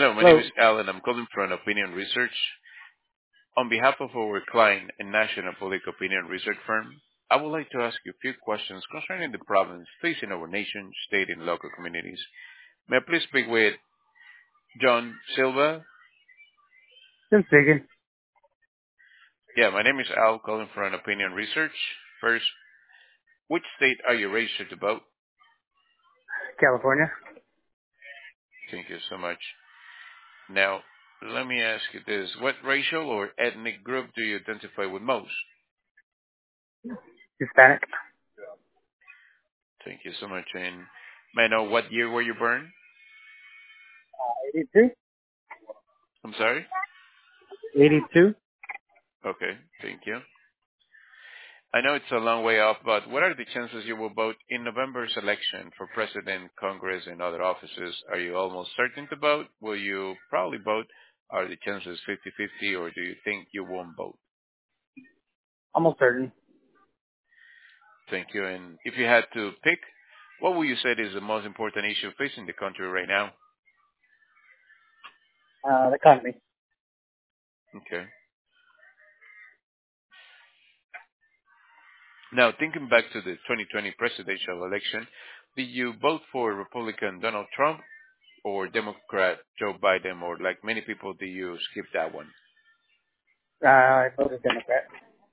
Hello, my name Hello. is Alan. I'm calling from Opinion Research. On behalf of our client, a national public opinion research firm, I would like to ask you a few questions concerning the problems facing our nation, state, and local communities. May I please speak with John Silva? Just speaking. Yeah, my name is Al, calling from Opinion Research. First, which state are you registered to vote? California. Thank you so much. Now, let me ask you this. What racial or ethnic group do you identify with most? Hispanic. Thank you so much. And may I know what year were you born? 82. I'm sorry? 82. Okay, thank you. I know it's a long way off, but what are the chances you will vote in November's election for president, Congress, and other offices? Are you almost certain to vote? Will you probably vote? Are the chances 50-50, or do you think you won't vote? Almost certain. Thank you. And if you had to pick, what would you say is the most important issue facing the country right now? The economy. Okay. Now, thinking back to the 2020 presidential election, did you vote for Republican Donald Trump or Democrat Joe Biden, or like many people, did you skip that one? I voted Democrat.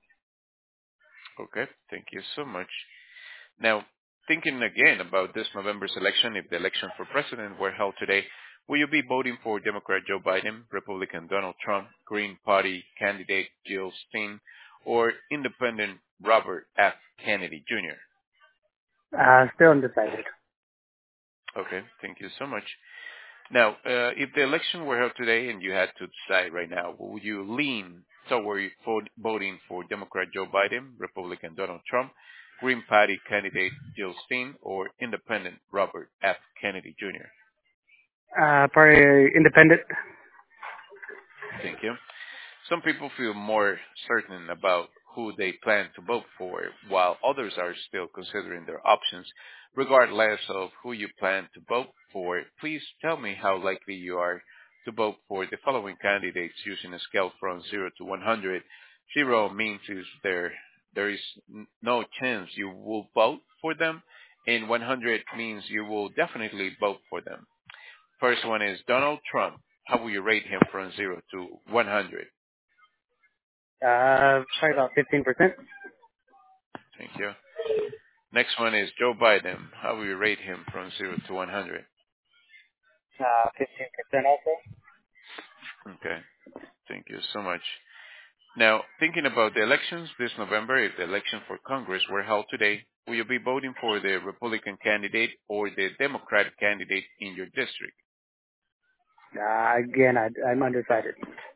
Okay, thank you so much. Now, thinking again about this November's election, if the election for president were held today, will you be voting for Democrat Joe Biden, Republican Donald Trump, Green Party candidate Jill Stein, or Independent Robert F. Kennedy Jr.? Still undecided. Okay, thank you so much. Now, if the election were held today and you had to decide right now, would you lean toward voting for Democrat Joe Biden, Republican Donald Trump, Green Party candidate Jill Stein, or Independent Robert F. Kennedy Jr.? Probably independent. Thank you. Some people feel more certain about who they plan to vote for, while others are still considering their options. Regardless of who you plan to vote for, please tell me how likely you are to vote for the following candidates using a scale from 0 to 100. 0 means is there is no chance you will vote for them, and 100 means you will definitely vote for them. First one is Donald Trump. How will you rate him from 0 to 100? Probably about 15%. Thank you. Next one is Joe Biden. How will you rate him from 0 to 100? 15% also. Okay. Thank you so much. Now, thinking about the elections this November, if the election for Congress were held today, will you be voting for the Republican candidate or the Democratic candidate in your district? Again, I'm undecided.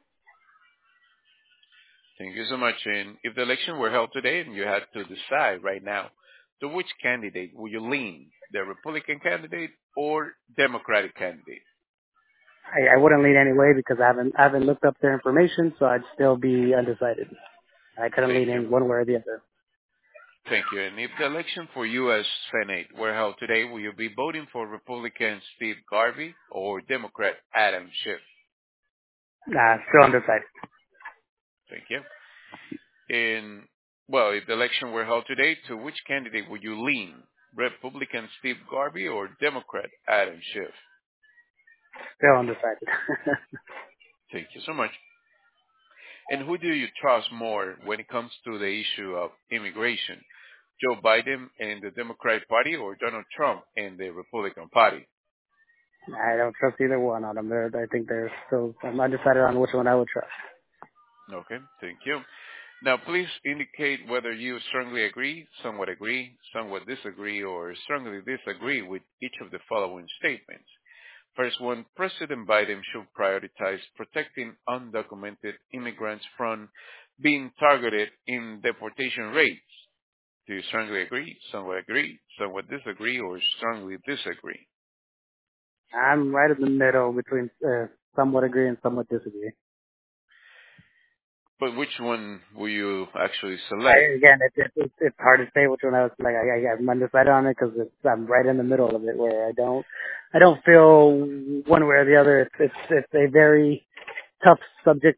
Thank you so much. And if the election were held today and you had to decide right now, to which candidate will you lean? The Republican candidate or Democratic candidate? I wouldn't lean anyway because I haven't looked up their information, so I'd still be undecided. I couldn't Thank lean you. in one way or the other. Thank you. And if the election for U.S. Senate were held today, will you be voting for Republican Steve Garvey or Democrat Adam Schiff? Still undecided. Thank you. And, well, if the election were held today, to which candidate would you lean? Republican Steve Garvey or Democrat Adam Schiff? Still undecided. Thank you so much. And who do you trust more when it comes to the issue of immigration? Joe Biden and the Democratic Party or Donald Trump and the Republican Party? I don't trust either one of them. I think they're still. I'm undecided on which one I would trust. Okay, thank you. Now, please indicate whether you strongly agree, somewhat disagree, or strongly disagree with each of the following statements. First one, President Biden should prioritize protecting undocumented immigrants from being targeted in deportation rates. Do you strongly agree, somewhat disagree, or strongly disagree? I'm right in the middle between somewhat agree and somewhat disagree. But which one will you actually select? Again, it's hard to say which one I was like. I'm undecided on it because I'm right in the middle of it where I don't feel one way or the other. It's a very tough subject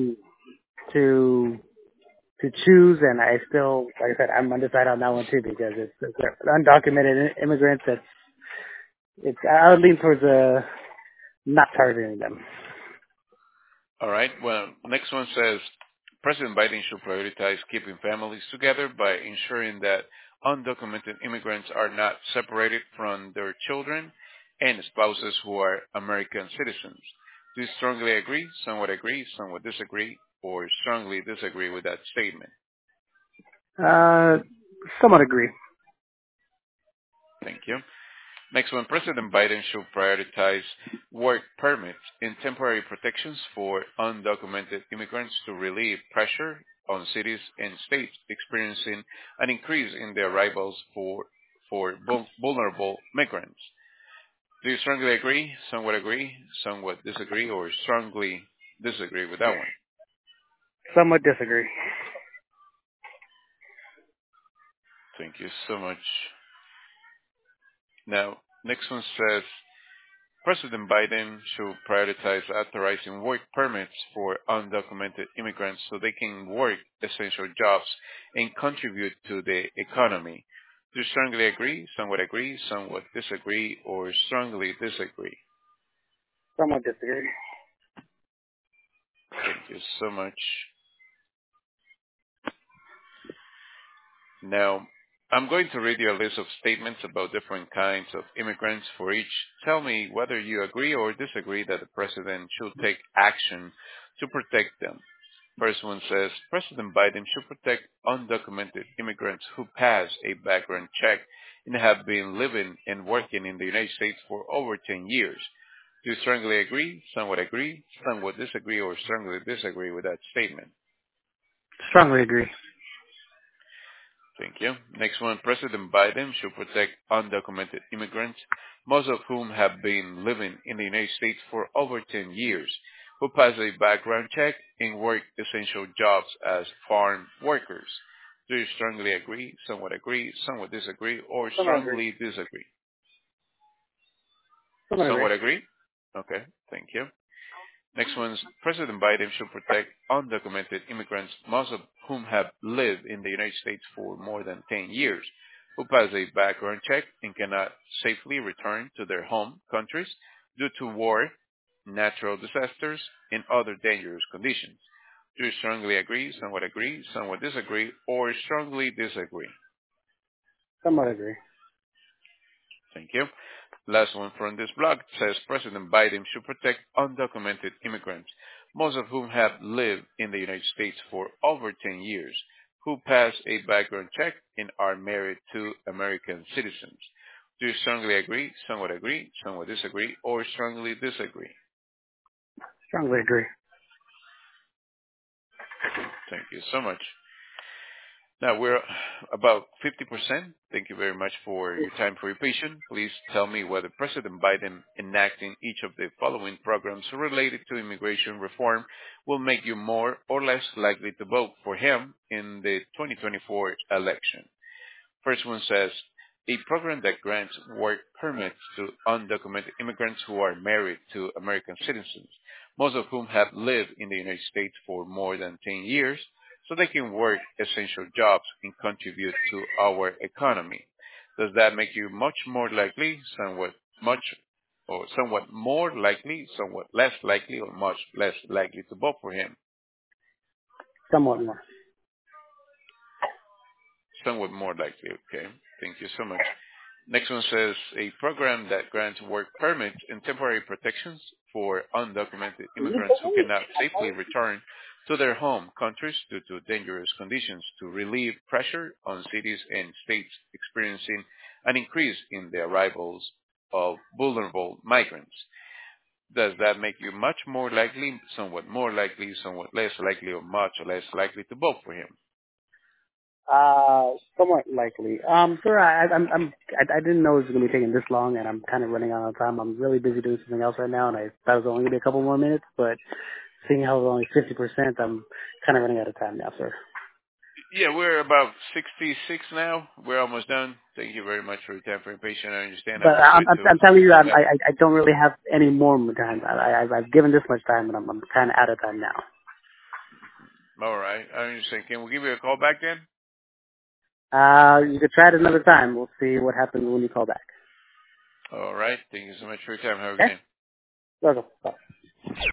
to to choose, and I still, like I said, I'm undecided on that one too because it's undocumented immigrants. I would lean towards not targeting them. All right. Well, next one says President Biden should prioritize keeping families together by ensuring that undocumented immigrants are not separated from their children and spouses who are American citizens. Do you strongly agree, somewhat disagree, or strongly disagree with that statement? Uh, somewhat agree. Thank you. Next one, President Biden should prioritize work permits and temporary protections for undocumented immigrants to relieve pressure on cities and states experiencing an increase in the arrivals for vulnerable migrants. Do you strongly agree, somewhat disagree, or strongly disagree with that one? Somewhat disagree. Thank you so much. Now, next one says President Biden should prioritize authorizing work permits for undocumented immigrants so they can work essential jobs and contribute to the economy. Do you strongly agree, somewhat disagree, or strongly disagree? Somewhat disagree. Thank you so much. Now, I'm going to read you a list of statements about different kinds of immigrants for each. Tell me whether you agree or disagree that the president should take action to protect them. First one says, President Biden should protect undocumented immigrants who pass a background check and have been living and working in the United States for over 10 years. Do you strongly agree, somewhat disagree, or strongly disagree with that statement? Strongly agree. Thank you. Next one, President Biden should protect undocumented immigrants, most of whom have been living in the United States for over 10 years, who pass a background check and work essential jobs as farm workers. Do you strongly agree, somewhat disagree, or Somewhat agree. strongly disagree? Somewhat agree. Somewhat agree? Okay, thank you. Next one's President Biden should protect undocumented immigrants, most of whom have lived in the United States for more than 10 years, who pass a background check and cannot safely return to their home countries due to war, natural disasters, and other dangerous conditions. Do you strongly agree, somewhat disagree, or strongly disagree? Somewhat agree. Thank you. Last one from this blog says President Biden should protect undocumented immigrants, most of whom have lived in the United States for over 10 years, who pass a background check and are married to American citizens. Do you strongly agree, somewhat disagree, or strongly disagree? Strongly agree. Thank you so much. Now we're about 50%. Thank you very much for your time, for your patience. Please tell me whether President Biden enacting each of the following programs related to immigration reform will make you more or less likely to vote for him in the 2024 election. First one says, a program that grants work permits to undocumented immigrants who are married to American citizens, most of whom have lived in the United States for more than 10 years, so they can work essential jobs and contribute to our economy. Does that make you much more likely, somewhat more likely, somewhat less likely, or much less likely to vote for him? Somewhat more. Somewhat more likely, okay. Thank you so much. Next one says a program that grants work permits and temporary protections for undocumented immigrants who cannot safely return to their home countries due to dangerous conditions to relieve pressure on cities and states experiencing an increase in the arrivals of vulnerable migrants. Does that make you much more likely, somewhat less likely, or much less likely to vote for him? Somewhat likely. Sir, I didn't know it was going to be taking this long, and I'm kind of running out of time. I'm really busy doing something else right now, and I thought it was only going to be a couple more minutes, but seeing how it's only 50%, I'm kind of running out of time now, sir. Yeah, we're about 66 now. We're almost done. Thank you very much for your time, for your patience. I understand. I But will try to. I'm telling you, I don't really have any more time. I've given this much time, and I'm kind of out of time now. All right. I understand. Can we give you a call back then? You could try it another time. We'll see what happens when you call back. All right. Thank you so much for your time. Have a good Okay? day. Welcome. Bye.